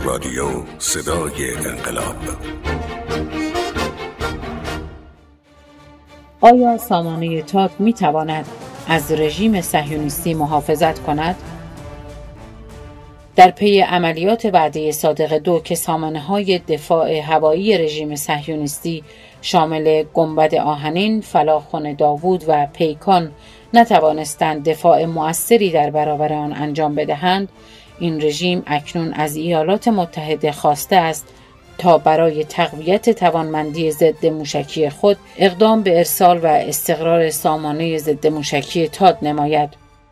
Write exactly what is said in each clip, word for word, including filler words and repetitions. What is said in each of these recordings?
رادیو صدای انقلاب. آیا سامانه تاد می تواند از رژیم صهیونیستی محافظت کند؟ در پی عملیات وعده صادق دو که سامانه‌های دفاع هوایی رژیم صهیونیستی شامل گنبد آهنین، فلاخن داوود و پیکان نتوانستند دفاع مؤثری در برابر آن انجام بدهند، این رژیم اکنون از ایالات متحده خواسته است تا برای تقویت توانمندی ضد موشکی خود اقدام به ارسال و استقرار سامانه ضد موشکی تاد نماید.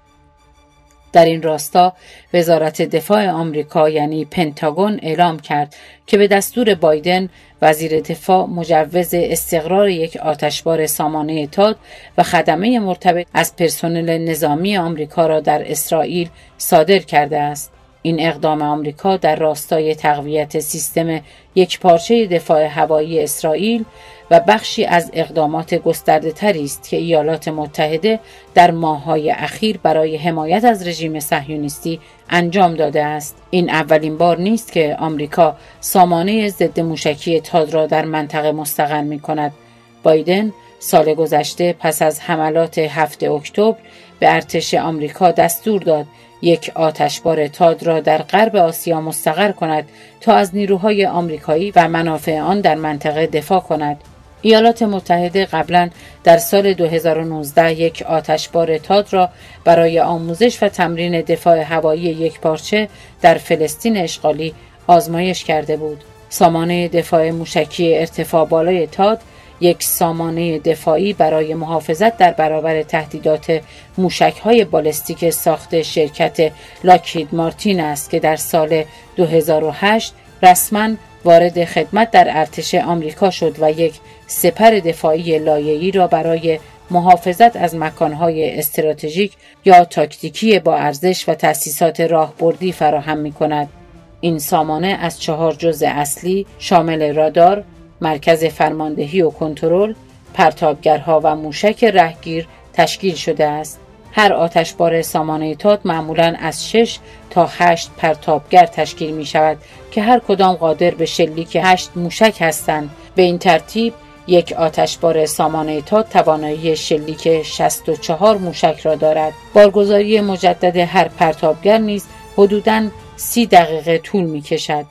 در این راستا وزارت دفاع آمریکا یعنی پنتاگون اعلام کرد که به دستور بایدن وزیر دفاع مجوز استقرار یک آتشبار سامانه تاد و خدمه مرتبط از پرسنل نظامی آمریکا را در اسرائیل صادر کرده است. این اقدام آمریکا در راستای تقویت سیستم یکپارچه دفاع هوایی اسرائیل و بخشی از اقدامات گسترده تری است که ایالات متحده در ماه‌های اخیر برای حمایت از رژیم صهیونیستی انجام داده است. این اولین بار نیست که آمریکا سامانه ضد موشکی تاد را در منطقه مستقر می‌کند. بایدن سال گذشته پس از حملات هفتم اکتبر به ارتش آمریکا دستور داد یک آتشبار تاد را در غرب آسیا مستقر کند تا از نیروهای آمریکایی و منافع آن در منطقه دفاع کند. ایالات متحده قبلا در سال دو هزار و نوزده یک آتشبار تاد را برای آموزش و تمرین دفاع هوایی یکپارچه در فلسطین اشغالی آزمایش کرده بود. سامانه دفاع موشکی ارتفاع بالای تاد یک سامانه دفاعی برای محافظت در برابر تهدیدات موشک‌های بالستیک ساخت شرکت لاکهید مارتین است که در سال دو هزار و هشت رسما وارد خدمت در ارتش آمریکا شد و یک سپر دفاعی لایه‌ای را برای محافظت از مکان‌های استراتژیک یا تاکتیکی با ارزش و تأسیسات راهبردی فراهم می‌کند. این سامانه از چهار جزء اصلی شامل رادار، مرکز فرماندهی و کنترل، پرتابگرها و موشک رهگیر تشکیل شده است. هر آتشبار سامانه تاد معمولاً از شش تا هشت پرتابگر تشکیل می شود که هر کدام قادر به شلیک هشت موشک هستند. به این ترتیب یک آتشبار سامانه تاد توانایی شلیک شصت و چهار موشک را دارد. بارگذاری مجدد هر پرتابگر نیز حدوداً سی دقیقه طول می کشد.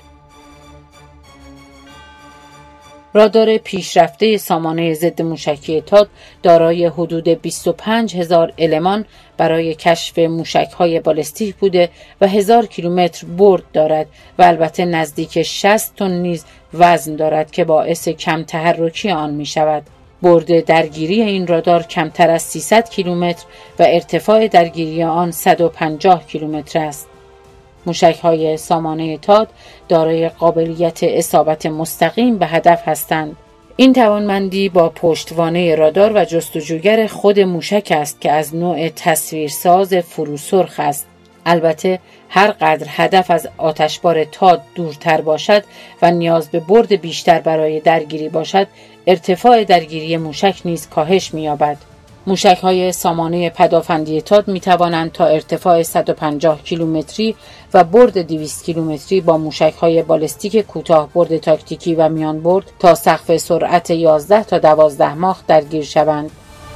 رادار پیشرفته سامانه ضد موشکی تاد دارای حدود بیست و پنج هزار المان برای کشف موشک‌های بالستیک بوده و هزار کیلومتر برد دارد و البته نزدیک شصت تن نیز وزن دارد که باعث کم تحرکی آن می شود. برد درگیری این رادار کمتر از سیصد کیلومتر و ارتفاع درگیری آن صد و پنجاه کیلومتر است. موشک‌های سامانه تاد دارای قابلیت اصابت مستقیم به هدف هستند. این توانمندی با پشتوانه رادار و جستجوگر خود موشک است که از نوع تصویرساز فروسرخ است. البته هر قدر هدف از آتشبار تاد دورتر باشد و نیاز به برد بیشتر برای درگیری باشد، ارتفاع درگیری موشک نیز کاهش می‌یابد. موشک‌های سامانه پدافندی تاد می‌توانند تا ارتفاع صد و پنجاه کیلومتری و برد دویست کیلومتری با موشک‌های بالستیک کوتاه برد تاکتیکی و میان برد تا سقف سرعت یازده تا دوازده ماخ درگیر شوند.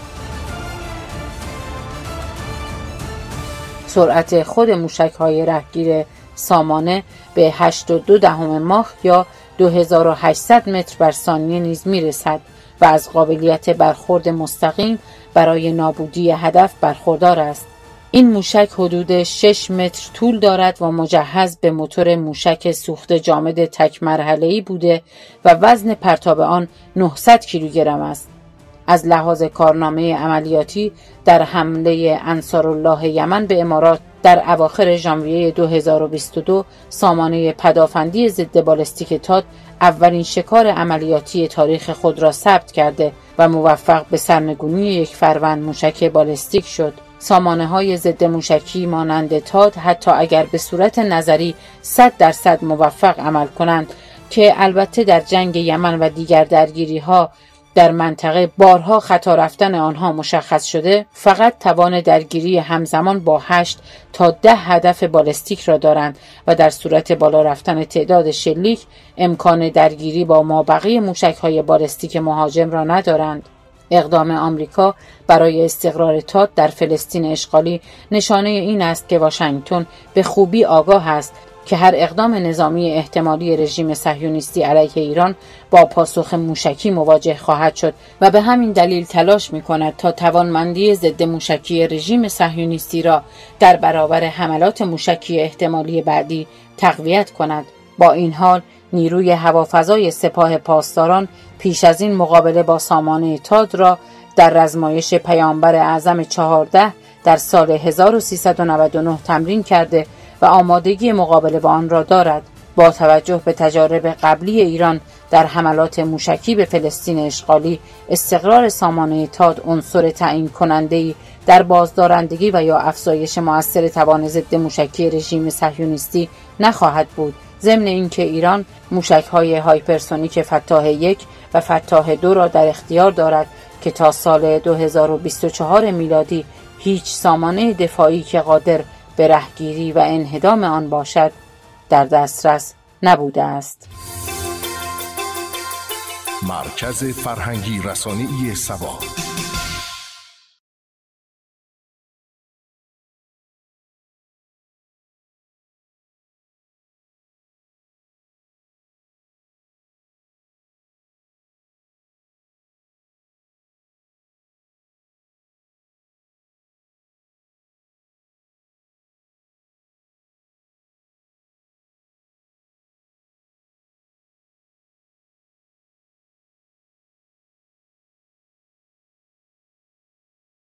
سرعت خود موشک‌های رهگیر سامانه به هشت و دو دهم ماخ یا دو هزار و هشتصد متر بر ثانیه نیز می‌رسد و از قابلیت برخورد مستقیم برای نابودی هدف برخوردار است. این موشک حدود شش متر طول دارد و مجهز به موتور موشک سوخت جامد تک مرحله‌ای بوده و وزن پرتاب آن نهصد کیلوگرم است. از لحاظ کارنامه عملیاتی در حمله انصارالله یمن به امارات در اواخر ژانویه دو هزار و بیست و دو، سامانه پدافندی ضد بالستیک تاد اولین شکار عملیاتی تاریخ خود را ثبت کرده و موفق به سرنگونی یک فروند موشک بالستیک شد. سامانه‌های ضد موشکی مانند تاد حتی اگر به صورت نظری صد درصد موفق عمل کنند که البته در جنگ یمن و دیگر درگیری‌ها در منطقه بارها خطا رفتن آنها مشخص شده، فقط توان درگیری همزمان با هشت تا ده هدف بالستیک را دارند و در صورت بالا رفتن تعداد شلیک امکان درگیری با مابقی موشک‌های بالستیک مهاجم را ندارند. اقدام آمریکا برای استقرار تاد در فلسطین اشغالی نشانه این است که واشنگتن به خوبی آگاه است که هر اقدام نظامی احتمالی رژیم صهیونیستی علیه ایران با پاسخ موشکی مواجه خواهد شد و به همین دلیل تلاش می‌کند تا توانمندی ضد موشکی رژیم صهیونیستی را در برابر حملات موشکی احتمالی بعدی تقویت کند. با این حال نیروی هوافضای سپاه پاسداران پیش از این مقابله با سامانه تاد را در رزمایش پیامبر اعظم چهارده در سال هزار و سیصد و نود و نه تمرین کرده و آمادگی مقابله با آن را دارد. با توجه به تجارب قبلی ایران در حملات موشکی به فلسطین اشغالی، استقرار سامانه تاد عنصر تعیین کننده‌ای در بازدارندگی و یا افزایش مؤثر توان ضد موشکی رژیم صهیونیستی نخواهد بود. ضمن اینکه ایران موشک‌های هایپرسونیک فتاح یک و فتاح دو را در اختیار دارد که تا سال دو هزار و بیست و چهار میلادی هیچ سامانه دفاعی که قادر به رهگیری و انهدام آن باشد در دسترس نبوده است. مرکز فرهنگی رسانه‌ای سبا.